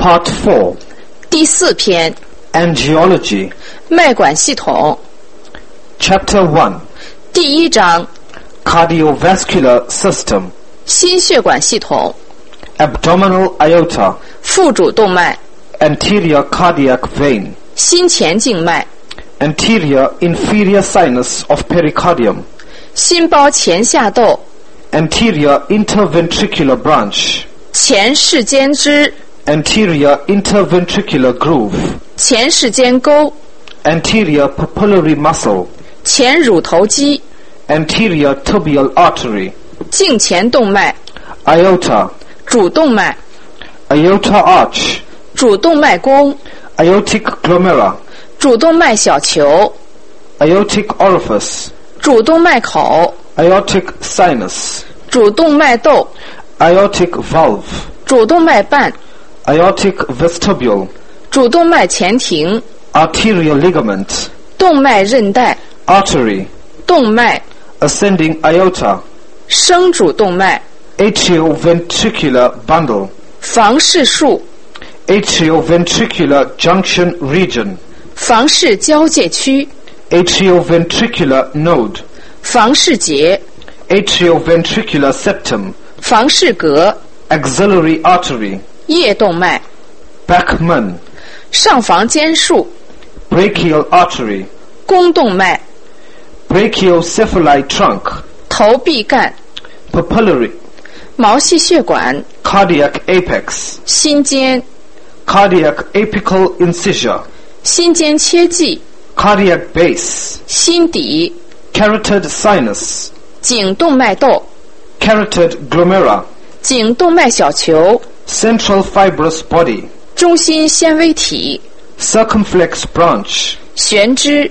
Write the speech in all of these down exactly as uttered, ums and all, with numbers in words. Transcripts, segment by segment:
Part four. 第四篇 Angiology. 脉管系统 Chapter one. 第一章 Cardiovascular system. 心血管系统 Abdominal aorta. 腹主动脉 Anterior cardiac vein. 心前静脉 Anterior inferior sinus of pericardium. 心包前下窦 Anterior interventricular branch. 前室间支 Anterior interventricular groove. 前室间沟 Anterior papillary muscle. 前乳头肌 Anterior tibial artery. 颈前动脉 Aorta. 主动脉 Aorta arch. 主动脉弓 Aortic glomera. 主动脉小球 Aortic orifice. 主动脉口 Aortic sinus. 主动脉窦 Aortic valve. 主动脉瓣 Aortic vestibule. 主动脉前庭 Arterial ligament. 动脉韧带 Artery. 动脉 Ascending aorta. 升主动脉 Atrioventricular bundle. 房室束 Atrioventricular junction region. 房室交界区 Atrioventricular node. 房室结 Atrioventricular septum. 房室隔 Axillary artery. 叶动脉 Bachmann. 上房间束 Brachial artery. 弓动脉 Brachiocephali trunk. 头臂干 Papillary. 毛细血管 Cardiac apex. 心间 Cardiac apical incisure. 心间切迹 Cardiac base. 心底 Carotid sinus. 颈动脉窦 Carotid glomera. 颈动脉小球 Central fibrous body. 中心纤维体 Circumflex branch. 悬枝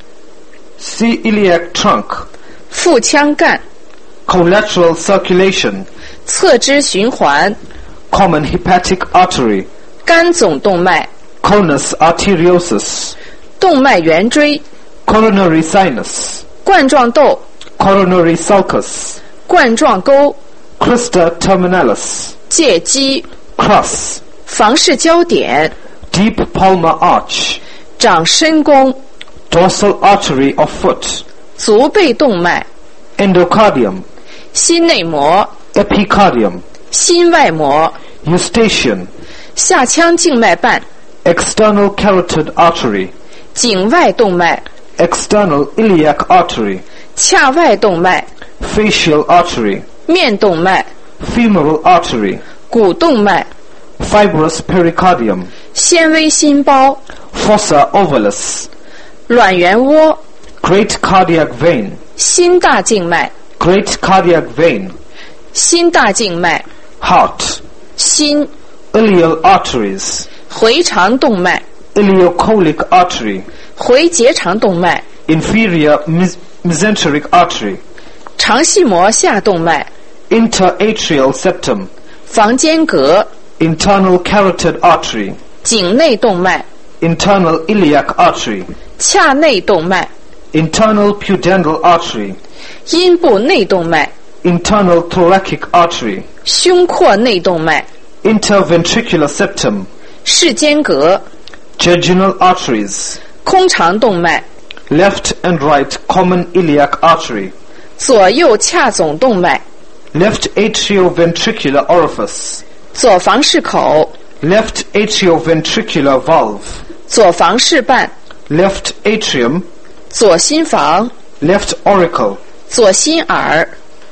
Celiac trunk. 腹腔干 Collateral circulation. 侧支循环 Common hepatic artery. 肝总动脉 Conus arteriosus. 动脉圆锥 Coronary sinus. 冠状窦 Coronary sulcus. 冠状沟 Crista terminalis. 介肌 Crus. 房室焦点 Deep palmar arch. 掌深宫 Dorsal artery of foot. 足背动脉 Endocardium. 心内膜 Epicardium. 心外膜 Eustachian. 下腔静脉瓣 External carotid artery. 颈外动脉 External iliac artery. 髂外动脉 Facial artery. 面动脉 Femoral artery. 股动脉 Fibrous pericardium. 纤维心包 Fossa ovalis. 卵圆窝 Great cardiac vein. 心大静脉 Great cardiac vein. 心大静脉 Heart. 心 Ileal arteries. 回肠动脉 Ileocolic artery. 回结肠动脉 Inferior mes- mesenteric artery. 肠系膜下动脉 Interatrial septum. 房间隔 Internal carotid artery. 颈内动脉 Internal iliac artery. 髂内动脉 Internal pudendal artery. 阴部内动脉 Internal thoracic artery. 胸廓内动脉 Interventricular septum. 室间隔 Jejunal arteries. 空肠动脉 Left and right common iliac artery. 左右髂总动脉 Left atrioventricular orifice. 左房室口 Left atrioventricular valve. 左房室瓣 Left atrium. 左心房 Left auricle. 左心耳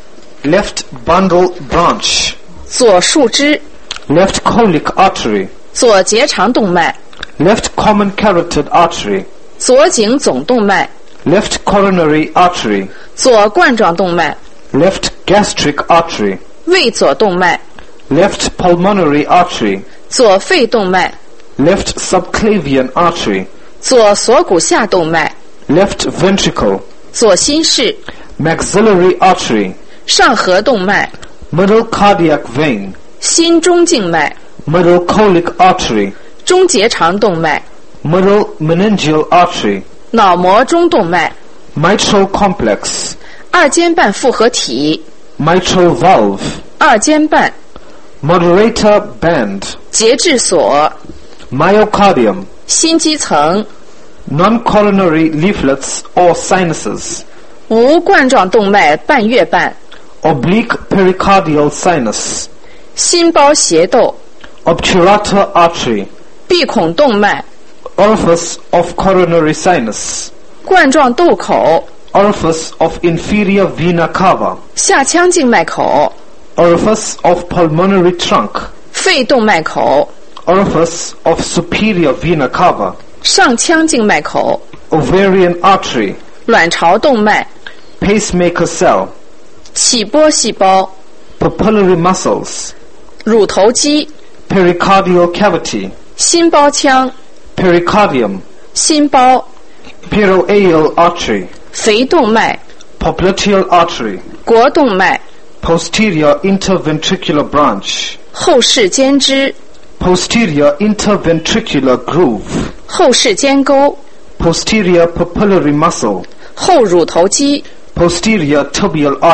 Left bundle branch. 左树枝 Left colic artery. 左结肠动脉 Left common carotid artery. 左颈总动脉 Left coronary artery. 左冠状动脉 Left gastric artery. 胃左动脉 Left pulmonary artery. 左肺动脉 Left subclavian artery. 左锁骨下动脉 Left ventricle. 左心室 Maxillary artery. 上颌动脉 Middle cardiac vein. 心中静脉 Middle colic artery. 中结肠动脉 Middle meningeal artery. 脑膜中动脉 Mitral complex. 二尖瓣复合体 Mitral valve. 二尖瓣 moderator band, 节制所、 myocardium, 心肌层、 non-coronary leaflets or sinuses, 无冠状动脉半月瓣、 oblique pericardial sinus, 心包斜窦、 obturator artery, 闭孔动脉、 orifice of coronary sinus, 冠状窦口、 orifice of inferior vena cava, 下腔静脉口、 orifice of pulmonary trunk, 肺动脉口、 orifice of superior vena cava, 上腔静脉口、 ovarian artery, 卵巢动脉、 pacemaker cell, 起波细胞、 papillary muscles, 乳头肌、 pericardial cavity, 心包腔、 pericardium, 心包、 peroneal artery, 肥动脉、 popliteal artery, 腘动脉、 posterior interventricular branch, 后视间支、 posterior interventricular groove, 后视间沟、 posterior papillary muscle, 后乳头肌、 posterior tibial artery.